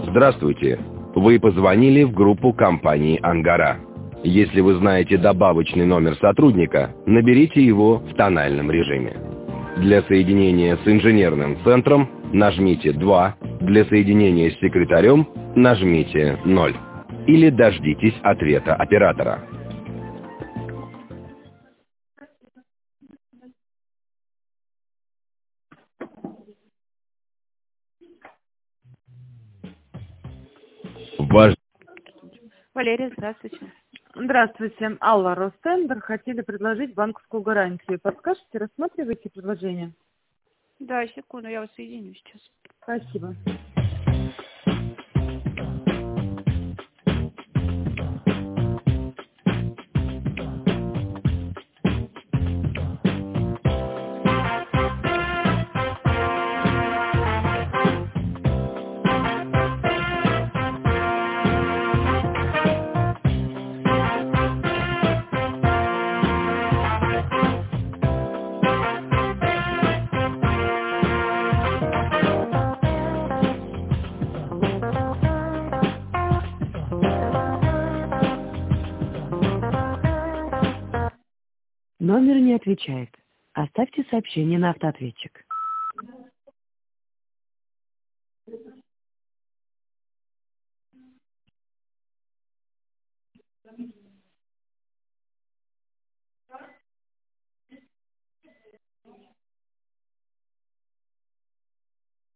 Здравствуйте. Вы позвонили в группу компании «Ангара». Если вы знаете добавочный номер сотрудника, наберите его в тональном режиме. Для соединения с инженерным центром нажмите 2, для соединения с секретарем нажмите 0. Или дождитесь ответа оператора. Ваш... Валерия, здравствуйте. Здравствуйте. Алла, Ростендер. Хотели предложить банковскую гарантию. Подскажете, рассматриваете предложение? Да, секунду, я вас соединю сейчас. Спасибо. Номер не отвечает. Оставьте сообщение на автоответчик.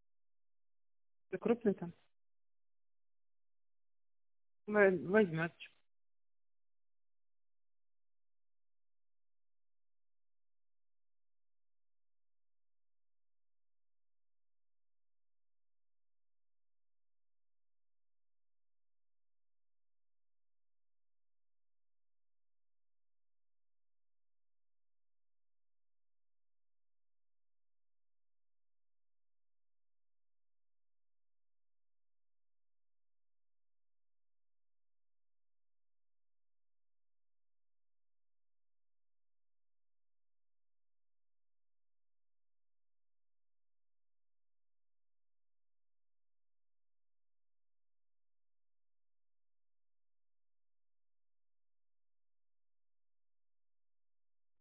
Крупный там? Возьмет.